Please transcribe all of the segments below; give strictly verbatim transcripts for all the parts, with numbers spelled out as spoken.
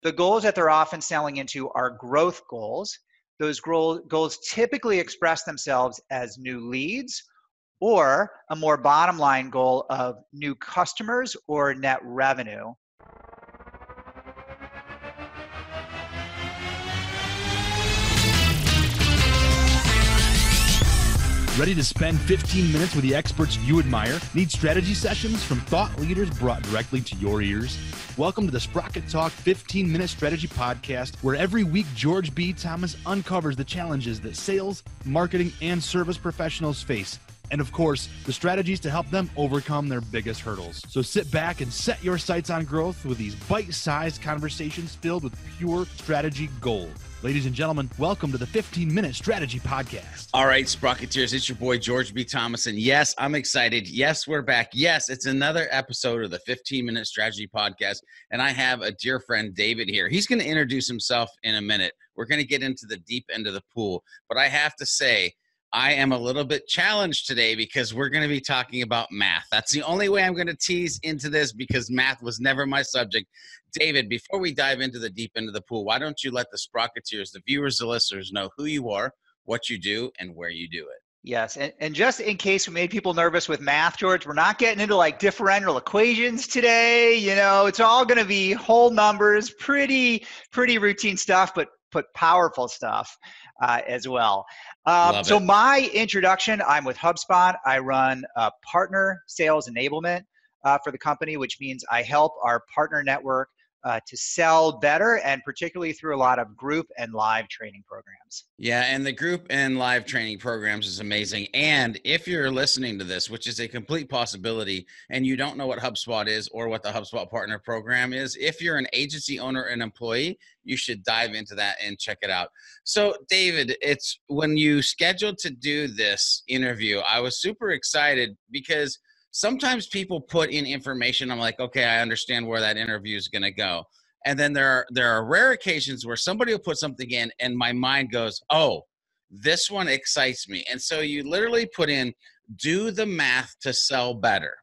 The goals that they're often selling into are growth goals. Those goals typically express themselves as new leads or a more bottom line goal of new customers or net revenue. Ready to spend fifteen minutes with the experts you admire? Need strategy sessions from thought leaders brought directly to your ears? Welcome to the Sprocket Talk fifteen minute Strategy Podcast, where every week George B. Thomas uncovers the challenges that sales, marketing, and service professionals face. And of course, the strategies to help them overcome their biggest hurdles. So sit back and set your sights on growth with these bite-sized conversations filled with pure strategy gold. Ladies and gentlemen, welcome to the fifteen minute Strategy Podcast. All right, Sprocketeers, it's your boy, George B. Thomas. And yes, I'm excited. Yes, we're back. Yes, it's another episode of the fifteen minute Strategy Podcast. And I have a dear friend, David, here. He's going to introduce himself in a minute. We're going to get into the deep end of the pool. But I have to say, I am a little bit challenged today because we're going to be talking about math. That's the only way I'm going to tease into this because math was never my subject. David, before we dive into the deep end of the pool, why don't you let the Sprocketeers, the viewers, the listeners know who you are, what you do, and where you do it? Yes, and, and just in case we made people nervous with math, George, we're not getting into like differential equations today. You know, it's all going to be whole numbers, pretty, pretty routine stuff, but, but powerful stuff uh, as well. Um, so my introduction, I'm with HubSpot. I run uh, partner sales enablement uh, for the company, which means I help our partner network uh, to sell better, and particularly through a lot of group and live training programs. Yeah, and the group and live training programs is amazing. And if you're listening to this, which is a complete possibility, and you don't know what HubSpot is or what the HubSpot Partner Program is, if you're an agency owner and employee, you should dive into that and check it out. So, David, it's when you scheduled to do this interview, I was super excited because sometimes people put in information. I'm like, okay, I understand where that interview is going to go. And then there are, there are rare occasions where somebody will put something in and my mind goes, oh, this one excites me. And so you literally put in, do the math to sell better.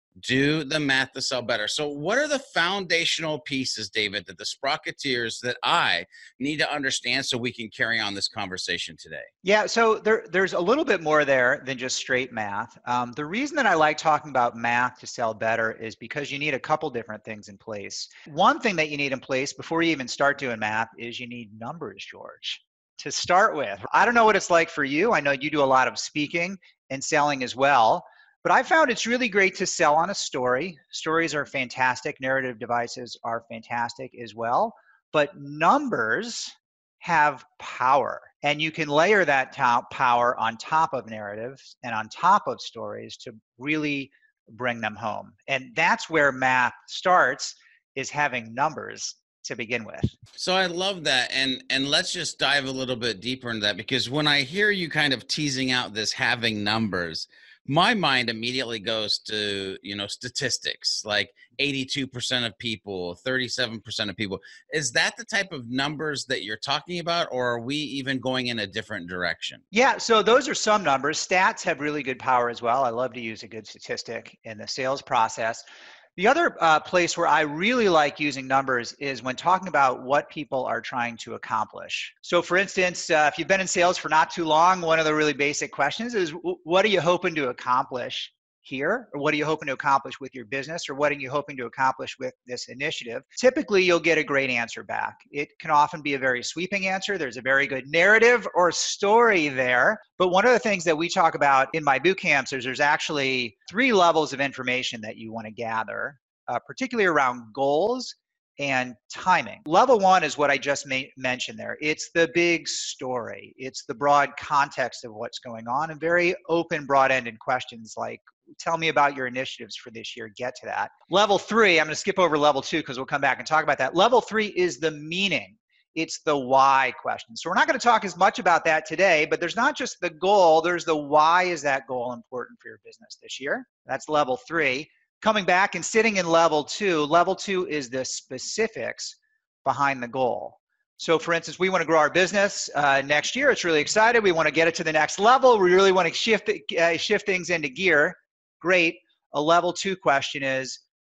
Do the math to sell better. So what are the foundational pieces, David, that the Sprocketeers that I need to understand so we can carry on this conversation today? Yeah, so there, there's a little bit more there than just straight math. Um, the reason that I like talking about math to sell better is because you need a couple different things in place. One thing that you need in place before you even start doing math is you need numbers, George, to start with. I don't know what it's like for you. I know you do a lot of speaking and selling as well. But I found it's really great to sell on a story. Stories are fantastic. Narrative devices are fantastic as well. But numbers have power. And you can layer that top power on top of narratives and on top of stories to really bring them home. And that's where math starts, is having numbers to begin with. So I love that. And and let's just dive a little bit deeper into that, because when I hear you kind of teasing out this having numbers, my mind immediately goes to, you know, statistics, like eighty-two percent of people, thirty-seven percent of people. Is that the type of numbers that you're talking about, or are we even going in a different direction? Yeah, so those are some numbers. Stats have really good power as well. I love to use a good statistic in the sales process. The other uh, place where I really like using numbers is when talking about what people are trying to accomplish. So for instance, uh, if you've been in sales for not too long, one of the really basic questions is, what are you hoping to accomplish here? Or what are you hoping to accomplish with your business? Or what are you hoping to accomplish with this initiative? Typically, you'll get a great answer back. It can often be a very sweeping answer. There's a very good narrative or story there. But one of the things that we talk about in my boot camps is there's actually three levels of information that you want to gather, uh, particularly around goals and timing. Level one is what I just ma- mentioned there. It's the big story. It's the broad context of what's going on, and very open, broad-ended questions like, tell me about your initiatives for this year, get to that. Level three, I'm going to skip over level two because we'll come back and talk about that. Level three is the meaning. It's the why question. So we're not going to talk as much about that today, but there's not just the goal, there's the why is that goal important for your business this year. That's level three. Coming back and sitting in level two, level two is the specifics behind the goal. So for instance, we want to grow our business uh, next year. It's really excited. We want to get it to the next level. We really want to shift, uh, shift things into gear. Great. A level two question is,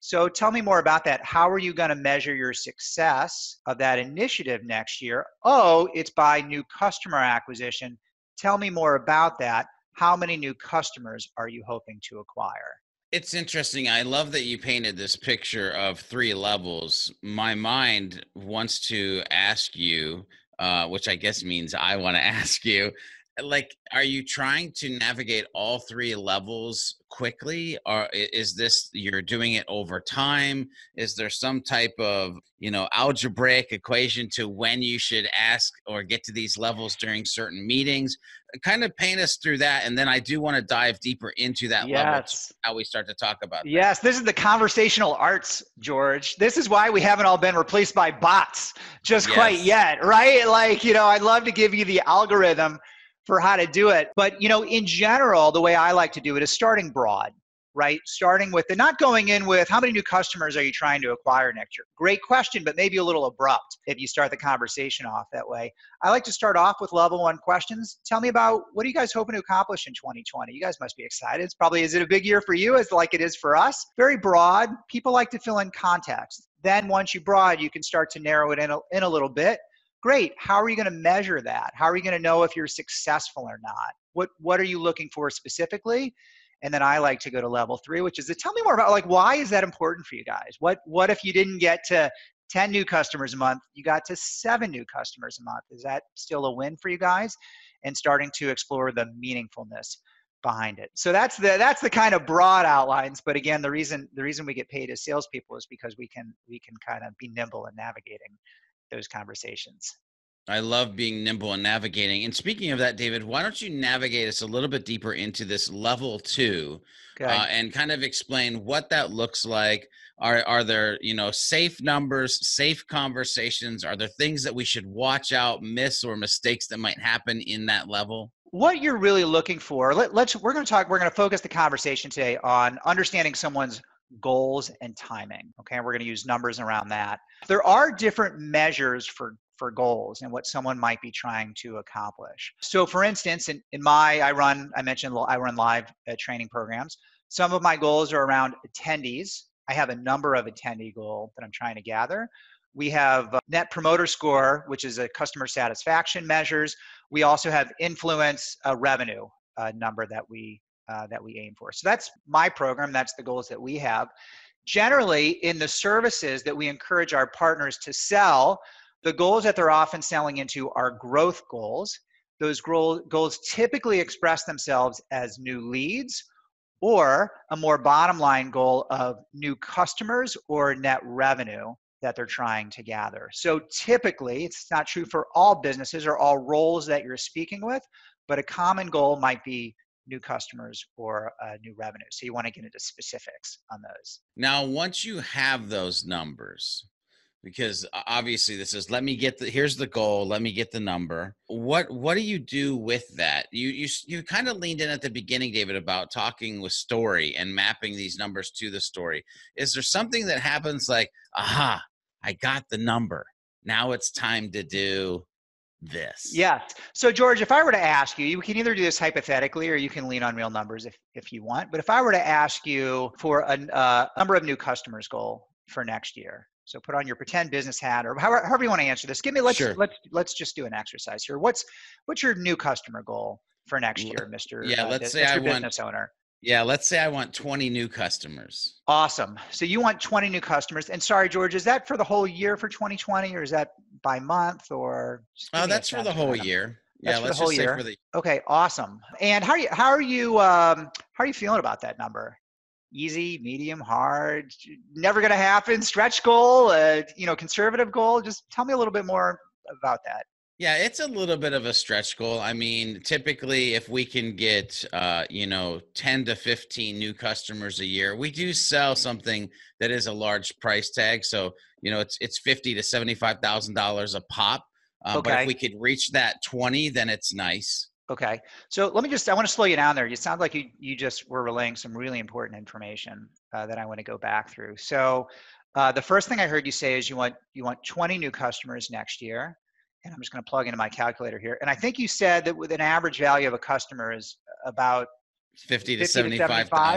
So tell me more about that. How are you going to measure your success of that initiative next year? Oh, it's by new customer acquisition. Tell me more about that. How many new customers are you hoping to acquire? It's interesting. I love that you painted this picture of three levels. My mind wants to ask you, uh, which I guess means I want to ask you, like, are you trying to navigate all three levels quickly, or i- is this you're doing it over time? Is there some type of, you know, algebraic equation to when you should ask or get to these levels during certain meetings? Kind of paint us through that, and then I do want to dive deeper into that level to Yes. how we start to talk about things. Yes, this is the conversational arts, George. This is why we haven't all been replaced by bots just quite Yes. yet, right? Like, you know, I'd love to give you the algorithm for how to do it. But, you know, in general, the way I like to do it is starting broad, right? Starting with the not going in with how many new customers are you trying to acquire next year? Great question, but maybe a little abrupt if you start the conversation off that way. I like to start off with level one questions. Tell me about what are you guys hoping to accomplish in twenty twenty? You guys must be excited. It's probably, is it a big year for you as like it is for us? Very broad. People like to fill in context. Then once you broad, you can start to narrow it in a, in a little bit. Great. How are you going to measure that? How are you going to know if you're successful or not? What What are you looking for specifically? And then I like to go to level three, which is to tell me more about, like, why is that important for you guys? What What if you didn't get to ten new customers a month, you got to seven new customers a month? Is that still a win for you guys? And starting to explore the meaningfulness behind it. So that's the that's the kind of broad outlines. But again, the reason the reason we get paid as salespeople is because we can we can kind of be nimble in navigating those conversations. I love being nimble and navigating. And speaking of that, David, why don't you navigate us a little bit deeper into this level two, Okay. uh, and kind of explain what that looks like? Are are there, you know, safe numbers, safe conversations? Are there things that we should watch out, miss, or mistakes that might happen in that level? What you're really looking for, let, let's we're going to talk we're going to focus the conversation today on understanding someone's goals and timing. Okay, we're going to use numbers around that. There are different measures for for goals and what someone might be trying to accomplish. So for instance, in, in my I run I mentioned I run live uh, training programs. Some of my goals are around attendees. I have a number of attendee goal that I'm trying to gather. We have uh, net promoter score, which is a customer satisfaction measures. We also have influence uh, revenue uh, number that we uh, that we aim for. So that's my program. That's the goals that we have. Generally, in the services that we encourage our partners to sell, the goals that they're often selling into are growth goals. Those goals typically express themselves as new leads or a more bottom line goal of new customers or net revenue that they're trying to gather. So typically, it's not true for all businesses or all roles that you're speaking with, but a common goal might be new customers or uh, new revenue. So you want to get into specifics on those. Now, once you have those numbers, because o- obviously this is let me get the here's the goal, let me get the number. What what do you do with that? You you s- you kind of leaned in at the beginning, David, about talking with story and mapping these numbers to the story. Is there something that happens like, aha, I got the number. Now it's time to do this. Yes. So George, if I were to ask you, you can either do this hypothetically or you can lean on real numbers if, if you want. But if I were to ask you for a uh, number of new customers goal for next year, so put on your pretend business hat or however, however you want to answer this. Give me let's Sure. let's let's just do an exercise here. What's what's your new customer goal for next L- year, Mister Yeah, Uh, let's bu- say I Mister want Business Owner? yeah, let's say I want twenty new customers. Awesome. So you want twenty new customers. And sorry, George, is that for the whole year for twenty twenty or is that by month or just give Oh, me a that's for the sense for whole that number? year. Yeah, That's for the let's whole just say year. for the Okay, awesome. And how are you how are you um how are you feeling about that number? Easy, medium, hard, never gonna happen, stretch goal, uh, you know, conservative goal? Just tell me a little bit more about that. Yeah, it's a little bit of a stretch goal. I mean, typically, if we can get, uh, you know, ten to fifteen new customers a year, we do sell something that is a large price tag. So, you know, it's it's fifty to seventy-five thousand dollars a pop. Um, but if Okay. we could reach that twenty, then it's nice. Okay. So let me just, I want to slow you down there. You sound like you, you just were relaying some really important information uh, that I want to go back through. So uh, the first thing I heard you say is you want, you want twenty new customers next year. And I'm just going to plug into my calculator here. And I think you said that with an average value of a customer is about Fifty to fifty to seventy-five seventy-five. thousand.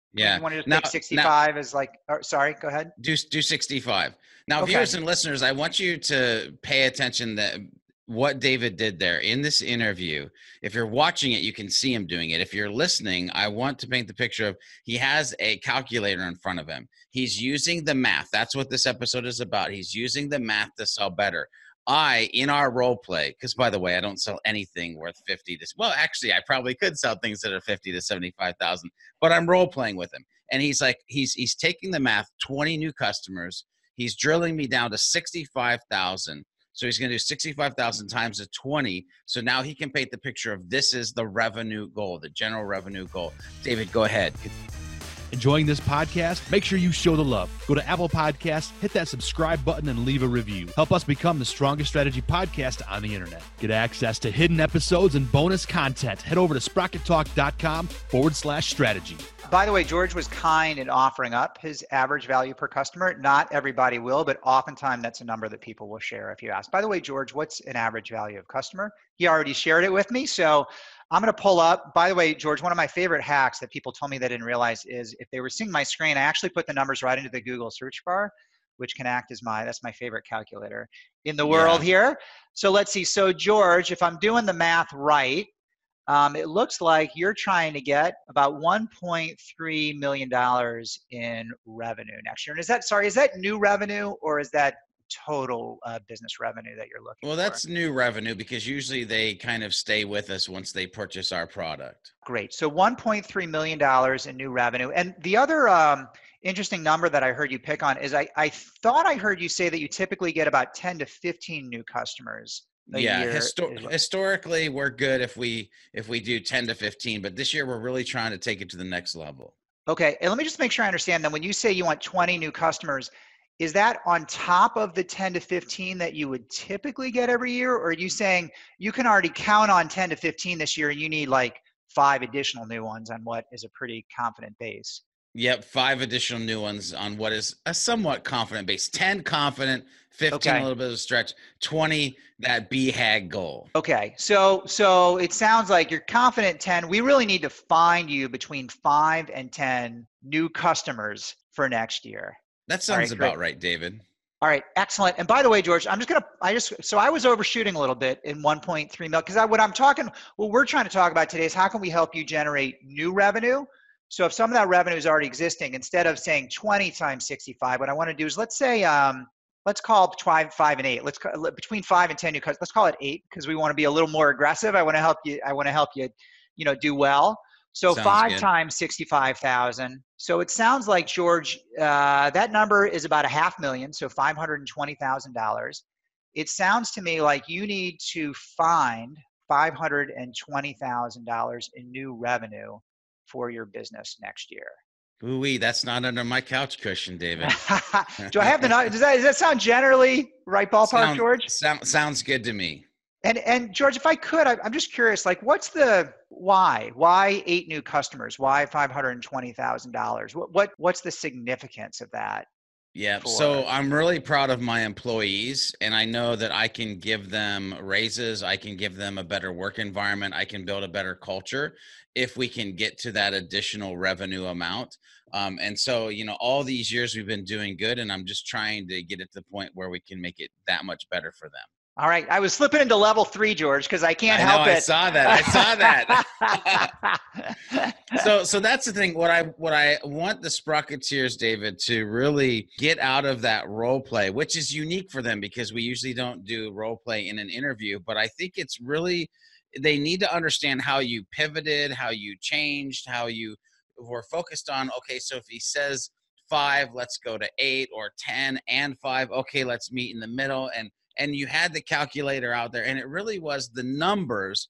Yeah. You want to just Now, take sixty-five now, as like, or, sorry, go ahead. Do, do sixty-five. Now, okay. Viewers and listeners, I want you to pay attention that what David did there in this interview. If you're watching it, you can see him doing it. If you're listening, I want to paint the picture of he has a calculator in front of him. He's using the math. That's what this episode is about. He's using the math to sell better. I, in our role play, because by the way, I don't sell anything worth fifty to, well, actually, I probably could sell things that are fifty to seventy-five thousand, but I'm role playing with him. And he's like, he's, he's taking the math, twenty new customers. He's drilling me down to sixty-five thousand. So he's going to do sixty-five thousand times a twenty. So now he can paint the picture of this is the revenue goal, the general revenue goal. David, go ahead. Enjoying this podcast? Make sure you show the love. Go to Apple Podcasts, hit that subscribe button, and leave a review. Help us become the strongest strategy podcast on the internet. Get access to hidden episodes and bonus content. Head over to sprockettalk.com forward slash strategy. By the way, George was kind in offering up his average value per customer. Not everybody will, but oftentimes that's a number that people will share if you ask. By the way, George, what's an average value of customer? He already shared it with me. So I'm going to pull up. By the way, George, one of my favorite hacks that people told me they didn't realize is if they were seeing my screen, I actually put the numbers right into the Google search bar, which can act as my, that's my favorite calculator in the world yeah. here. So let's see. So George, if I'm doing the math right, Um, it looks like you're trying to get about one point three million dollars in revenue next year. And is that, sorry, is that new revenue or is that total uh, business revenue that you're looking for? Well, that's new revenue because usually they kind of stay with us once they purchase our product. Great. So one point three million dollars in new revenue. And the other um, interesting number that I heard you pick on is I, I thought I heard you say that you typically get about ten to fifteen new customers. Yeah, Histo- historically we're good if we if we do ten to fifteen, but this year we're really trying to take it to the next level. Okay, and let me just make sure I understand. Then when you say you want twenty new customers, is that on top of the ten to fifteen that you would typically get every year, or are you saying you can already count on ten to fifteen this year and you need like five additional new ones on what is a pretty confident base? Yep, five additional new ones on what is a somewhat confident base. ten confident, fifteen okay. a little bit of a stretch, twenty that B HAG goal. Okay, so so it sounds like you're confident ten. We really need to find you between five and ten new customers for next year. That sounds right, about great. right, David. All right, excellent. And by the way, George, I'm just gonna, I just, so I was overshooting a little bit in one point three mil because I, what I'm talking, what we're trying to talk about today is how can we help you generate new revenue? So if some of that revenue is already existing, instead of saying twenty times sixty-five, what I want to do is let's say, um, let's call five, five and eight. Let's call, between five and ten new customers. Let's call it eight because we want to be a little more aggressive. I want to help you. I want to help you, you know, do well. So sounds five good. Times sixty-five thousand. So it sounds like George, uh, that number is about a half million. So five hundred twenty thousand dollars. It sounds to me like you need to find five hundred twenty thousand dollars in new revenue for your business next year. Ooh-wee, that's not under my couch cushion, David. Do I have the, does that, does that sound generally right ballpark, sound, George? Sound, sounds good to me. And, and George, if I could, I, I'm just curious, like what's the, why, why eight new customers? Why five hundred twenty thousand dollars? What, what, what's the significance of that? Yeah, so I'm really proud of my employees, and I know that I can give them raises, I can give them a better work environment, I can build a better culture if we can get to that additional revenue amount. Um, and so, you know, all these years we've been doing good, and I'm just trying to get it to the point where we can make it that much better for them. All right. I was flipping into level three, George, because I can't I help know, it. I saw that. I saw that. so, so that's the thing. What I, what I want the Sprocketeers, David, to really get out of that role play, which is unique for them because we usually don't do role play in an interview, but I think it's really, they need to understand how you pivoted, how you changed, how you were focused on, okay, so if he says five, let's go to eight, or ten and five. Okay, let's meet in the middle. And, and you had the calculator out there, and it really was the numbers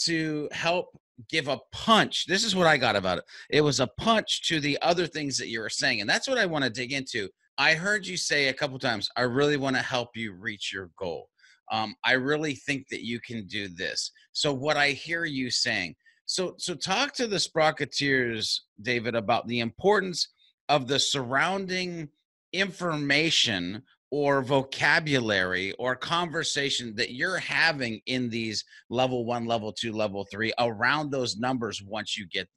to help give a punch. This is what I got about it. It was a punch to the other things that you were saying. And that's what I want to dig into. I heard you say a couple times, I really want to help you reach your goal. Um, I really think that you can do this. So what I hear you saying, so, so talk to the Sprocketeers, David, about the importance of the surrounding information or vocabulary or conversation that you're having in these level one, level two, level three around those numbers once you get them.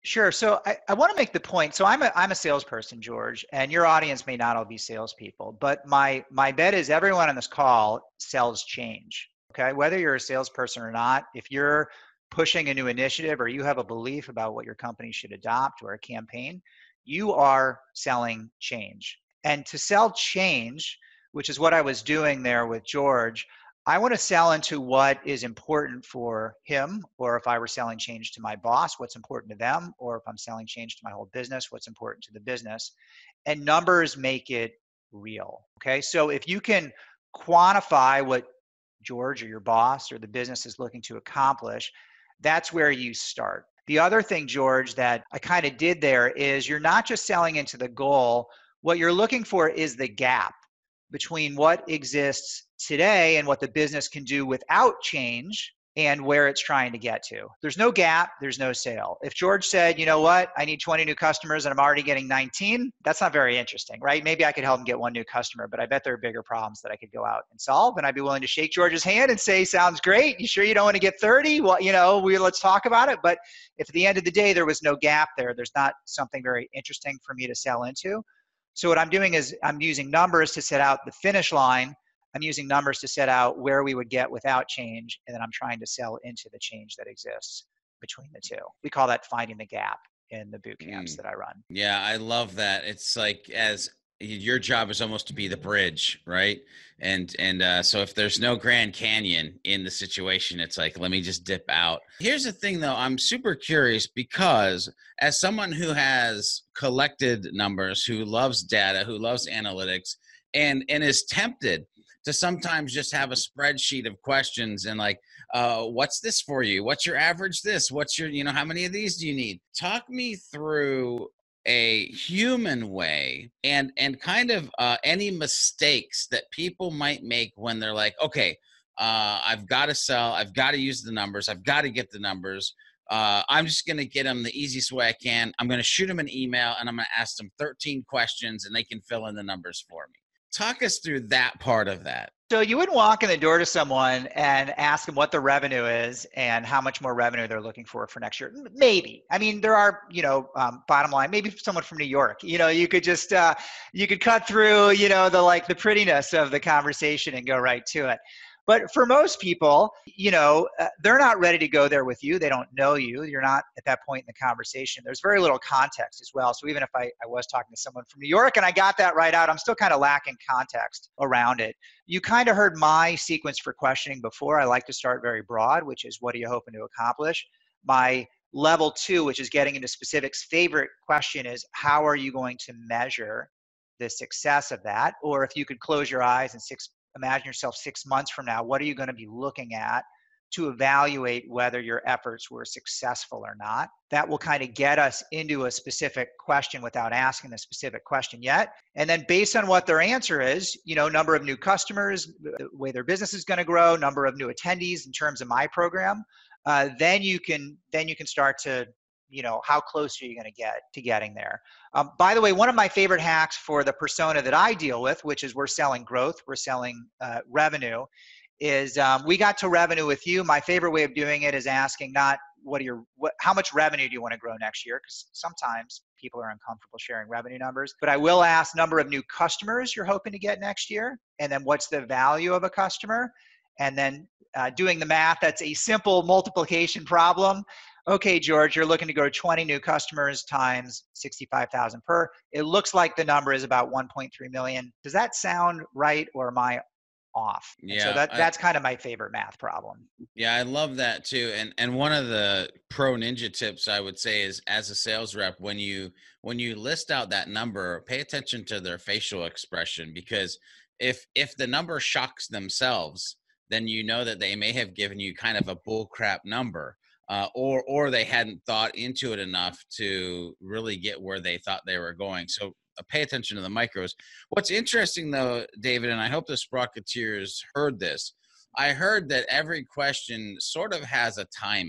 Sure. So I, I want to make the point. So I'm a I'm a salesperson, George, and your audience may not all be salespeople, but my my bet is everyone on this call sells change. Okay. Whether you're a salesperson or not, if you're pushing a new initiative or you have a belief about what your company should adopt or a campaign, you are selling change. And to sell change, which is what I was doing there with George, I want to sell into what is important for him, or if I were selling change to my boss, what's important to them, or if I'm selling change to my whole business, what's important to the business. And numbers make it real. Okay. So if you can quantify what George or your boss or the business is looking to accomplish, that's where you start. The other thing, George, that I kind of did there is you're not just selling into the goal. What you're looking for is the gap between what exists today and what the business can do without change and where it's trying to get to. There's no gap, there's no sale. If George said, you know what, I need twenty new customers and I'm already getting nineteen, that's not very interesting, right? Maybe I could help him get one new customer, but I bet there are bigger problems that I could go out and solve. And I'd be willing to shake George's hand and say, sounds great. You sure you don't want to get thirty? Well, you know, we let's talk about it. But if at the end of the day, there was no gap there, there's not something very interesting for me to sell into. So what I'm doing is I'm using numbers to set out the finish line. I'm using numbers to set out where we would get without change, and then I'm trying to sell into the change that exists between the two. We call that finding the gap in the boot camps mm. that I run. Yeah, I love that. It's like as your job is almost to be the bridge, right? And and uh, so if there's no Grand Canyon in the situation, it's like, let me just dip out. Here's the thing, though. I'm super curious because as someone who has collected numbers, who loves data, who loves analytics, and and is tempted to sometimes just have a spreadsheet of questions and like, uh, what's this for you? What's your average this? What's your, you know, how many of these do you need? Talk me through a human way and and kind of uh, any mistakes that people might make when they're like, okay, uh, I've got to sell, I've got to use the numbers, I've got to get the numbers. Uh, I'm just going to get them the easiest way I can. I'm going to shoot them an email and I'm going to ask them thirteen questions and they can fill in the numbers for me. Talk us through that part of that. So you wouldn't walk in the door to someone and ask them what the revenue is and how much more revenue they're looking for for next year. Maybe. I mean, there are, you know, um, bottom line, maybe someone from New York, you know, you could just, uh, you could cut through, you know, the, like the prettiness of the conversation and go right to it. But for most people, you know, uh, they're not ready to go there with you. They don't know you. You're not at that point in the conversation. There's very little context as well. So even if I, I was talking to someone from New York and I got that right out, I'm still kind of lacking context around it. You kind of heard my sequence for questioning before. I like to start very broad, which is what are you hoping to accomplish? My level two, which is getting into specifics, favorite question is how are you going to measure the success of that? Or if you could close your eyes and six imagine yourself six months from now, what are you going to be looking at to evaluate whether your efforts were successful or not? That will kind of get us into a specific question without asking the specific question yet. And then based on what their answer is, you know, number of new customers, the way their business is going to grow, number of new attendees in terms of my program, uh, then you can then you can start to, you know, how close are you going to get to getting there? Um, by the way, one of my favorite hacks for the persona that I deal with, which is we're selling growth, we're selling uh, revenue, is um, we got to revenue with you. My favorite way of doing it is asking not what are your, what, how much revenue do you want to grow next year? Because sometimes people are uncomfortable sharing revenue numbers, but I will ask number of new customers you're hoping to get next year, and then what's the value of a customer, and then uh, doing the math. That's a simple multiplication problem. Okay, George, you're looking to grow twenty new customers times sixty-five thousand per. It looks like the number is about one point three million. Does that sound right, or am I off? Yeah. And so that, that's I, kind of my favorite math problem. Yeah, I love that too. And and one of the pro ninja tips I would say is, as a sales rep, when you when you list out that number, pay attention to their facial expression, because if if the number shocks themselves, then you know that they may have given you kind of a bull crap number. Uh, or or they hadn't thought into it enough to really get where they thought they were going. So uh, pay attention to the micros. What's interesting, though, David, and I hope the Sprocketeers heard this, I heard that every question sort of has a timing.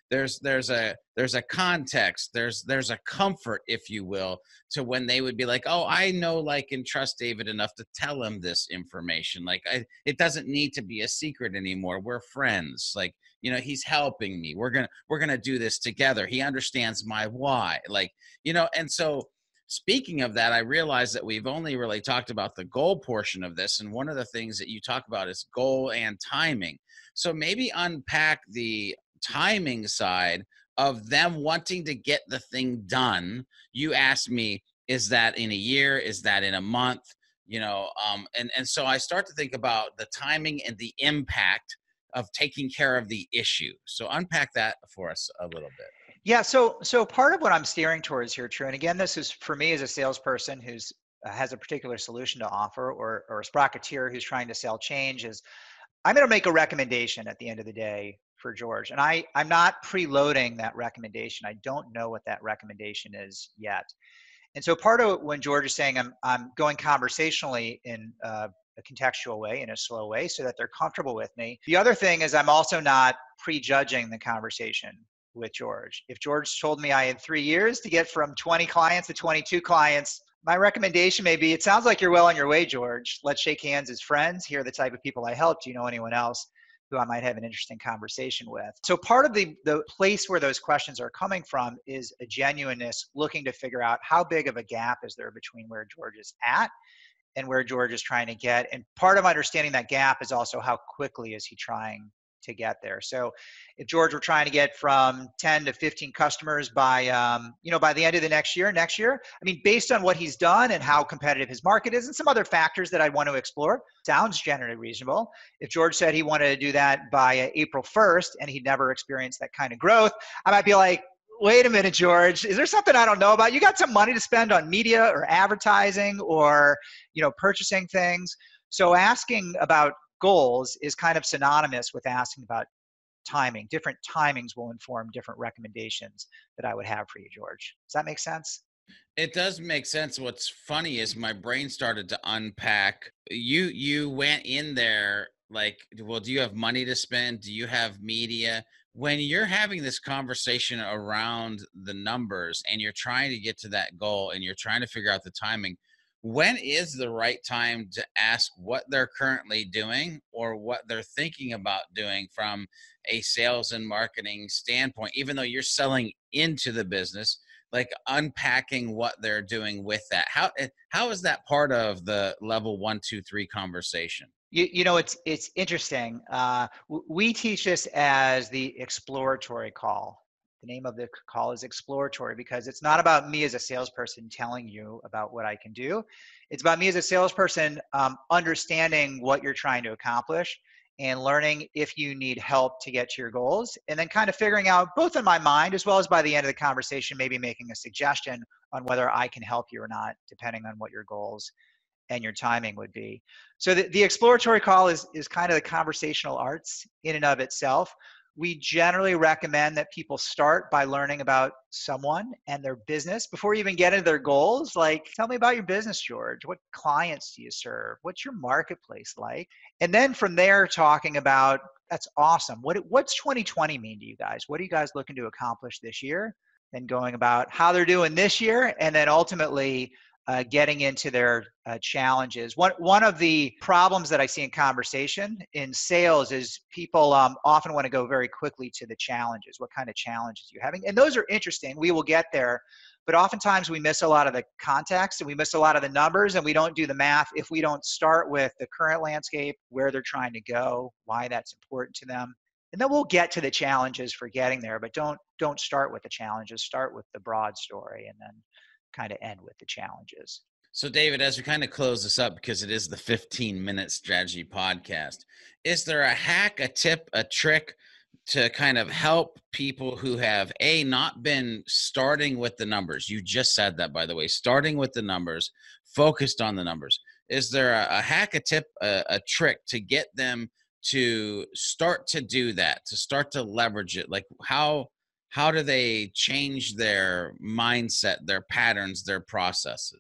there's there's a there's a context, there's there's a comfort, if you will, to when they would be like, oh, I know, like, and trust David enough to tell him this information. Like, I, it doesn't need to be a secret anymore. We're friends. Like, you know, he's helping me. We're gonna we're gonna do this together. He understands my why. Like, you know, and so speaking of that, I realize that we've only really talked about the goal portion of this. And one of the things that you talk about is goal and timing. So maybe unpack the timing side of them wanting to get the thing done. You asked me, is that in a year? Is that in a month? You know, um, and, and so I start to think about the timing and the impact of taking care of the issue. So unpack that for us a little bit. Yeah, so so part of what I'm steering towards here, True, and again, this is for me as a salesperson who's uh, has a particular solution to offer, or or a sprocketeer who's trying to sell change, is I'm going to make a recommendation at the end of the day for George, and I I'm not preloading that recommendation. I don't know what that recommendation is yet, and so part of when George is saying I'm I'm going conversationally in uh, a contextual way, in a slow way, so that they're comfortable with me. The other thing is I'm also not prejudging the conversation with George. If George told me I had three years to get from twenty clients to twenty-two clients, my recommendation may be, it sounds like you're well on your way, George. Let's shake hands as friends. Here are the type of people I helped. Do you know anyone else who I might have an interesting conversation with? So part of the, the place where those questions are coming from is a genuineness, looking to figure out how big of a gap is there between where George is at and where George is trying to get. And part of understanding that gap is also how quickly is he trying to get there. So if George were trying to get from ten to fifteen customers by, um, you know, by the end of the next year, next year, I mean, based on what he's done and how competitive his market is and some other factors that I want to explore, sounds generally reasonable. If George said he wanted to do that by uh, April first and he'd never experienced that kind of growth, I might be like, wait a minute, George, is there something I don't know about? You got some money to spend on media or advertising or, you know, purchasing things. So asking about goals is kind of synonymous with asking about timing. Different timings will inform different recommendations that I would have for you, George. Does that make sense? It does make sense. What's funny is my brain started to unpack. You you went in there like, well, do you have money to spend? Do you have media? When you're having this conversation around the numbers and you're trying to get to that goal and you're trying to figure out the timing, when is the right time to ask what they're currently doing or what they're thinking about doing from a sales and marketing standpoint, even though you're selling into the business, like unpacking what they're doing with that? How, how is that part of the level one, two, three conversation? You, you know, it's, it's interesting. Uh, we teach this as the exploratory call. The name of the call is exploratory because it's not about me as a salesperson telling you about what I can do. It's about me as a salesperson um, understanding what you're trying to accomplish and learning if you need help to get to your goals, and then kind of figuring out, both in my mind as well as by the end of the conversation, maybe making a suggestion on whether I can help you or not, depending on what your goals and your timing would be. So the, the exploratory call is, is kind of the conversational arts in and of itself. We generally recommend that people start by learning about someone and their business before you even get into their goals. Like, tell me about your business, George. What clients do you serve? What's your marketplace like? And then from there, talking about, that's awesome. What, what's twenty twenty mean to you guys? What are you guys looking to accomplish this year? Then going about how they're doing this year, and then ultimately Uh, getting into their uh, challenges. One, one of the problems that I see in conversation in sales is people um, often want to go very quickly to the challenges. What kind of challenges you're having? And those are interesting. We will get there. But oftentimes we miss a lot of the context and we miss a lot of the numbers, and we don't do the math if we don't start with the current landscape, where they're trying to go, why that's important to them. And then we'll get to the challenges for getting there, but don't, don't start with the challenges. Start with the broad story and then kind of end with the challenges. So David, as we kind of close this up, because it is the fifteen minute strategy podcast, is there a hack, a tip, a trick to kind of help people who have a not been starting with the numbers? You just said that, by the way, starting with the numbers, focused on the numbers. Is there a, a hack, a tip, a, a trick to get them to start to do that, to start to leverage it? Like how How do they change their mindset, their patterns, their processes?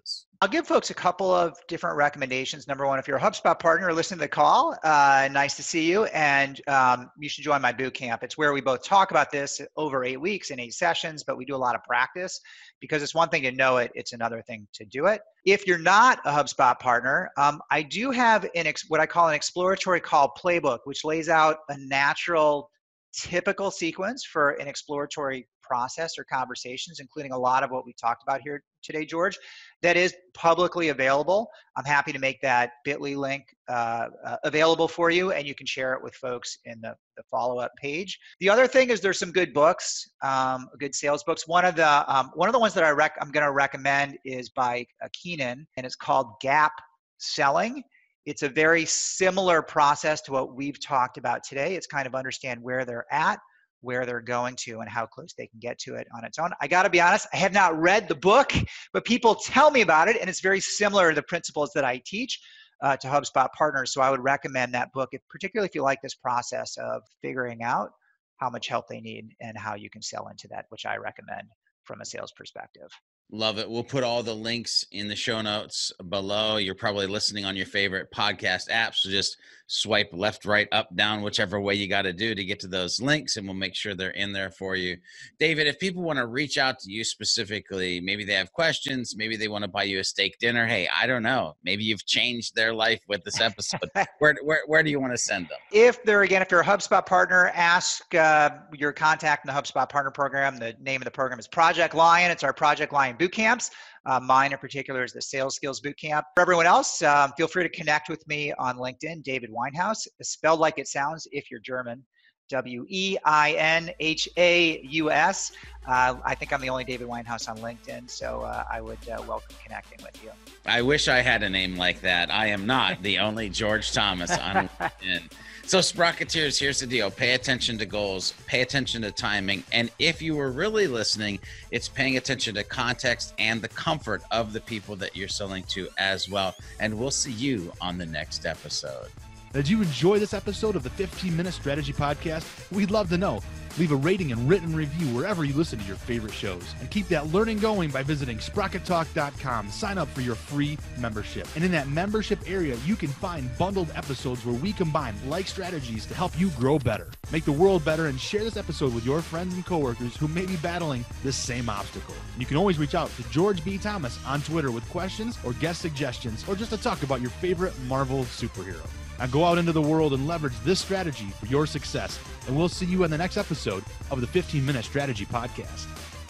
I'll give folks a couple of different recommendations. Number one, if you're a HubSpot partner, listen to the call. Uh, nice to see you. And um, you should join my boot camp. It's where we both talk about this over eight weeks in eight sessions, but we do a lot of practice because it's one thing to know it. It's another thing to do it. If you're not a HubSpot partner, um, I do have an ex- what I call an exploratory call playbook, which lays out a natural, typical sequence for an exploratory process or conversations, including a lot of what we talked about here today, George, that is publicly available. I'm happy to make that bit dot l y link uh, uh, available for you, and you can share it with folks in the, the follow-up page. The other thing is there's some good books, um, good sales books. One of the um, one of the ones that I rec- I'm going to recommend is by uh, Keenan, and it's called Gap Selling. It's a very similar process to what we've talked about today. It's kind of understand where they're at, where they're going to, and how close they can get to it on its own. I got to be honest, I have not read the book, but people tell me about it, and it's very similar to the principles that I teach uh, to HubSpot partners. So I would recommend that book, if, particularly if you like this process of figuring out how much help they need and how you can sell into that, which I recommend from a sales perspective. Love it. We'll put all the links in the show notes below. You're probably listening on your favorite podcast app, so just swipe left, right, up, down, whichever way you got to do to get to those links, and we'll make sure they're in there for you. David, if people want to reach out to you specifically, maybe they have questions, maybe they want to buy you a steak dinner. Hey, I don't know. Maybe you've changed their life with this episode. where, where, where do you want to send them? If they're, again, if you're a HubSpot partner, ask uh, your contact in the HubSpot partner program. The name of the program is Project Lion. It's our Project Lion boot camps. Uh, mine in particular is the Sales Skills Bootcamp. For everyone else, um, feel free to connect with me on LinkedIn, David Winehouse, spelled like it sounds if you're German, W E I N H A U S. Uh, I think I'm the only David Winehouse on LinkedIn, so uh, I would uh, welcome connecting with you. I wish I had a name like that. I am not the only George Thomas on LinkedIn. So Sprocketeers, here's the deal. Pay attention to goals, pay attention to timing, and if you were really listening, it's paying attention to context and the comfort of the people that you're selling to as well. And we'll see you on the next episode. Did you enjoy this episode of the fifteen minute Strategy Podcast? We'd love to know. Leave a rating and written review wherever you listen to your favorite shows. And keep that learning going by visiting sprocket talk dot com. Sign up for your free membership. And in that membership area, you can find bundled episodes where we combine like strategies to help you grow better, make the world better, and share this episode with your friends and coworkers who may be battling this same obstacle. You can always reach out to George B. Thomas on Twitter with questions or guest suggestions, or just to talk about your favorite Marvel superhero. Now go out into the world and leverage this strategy for your success. And we'll see you on the next episode of the fifteen minute Strategy Podcast.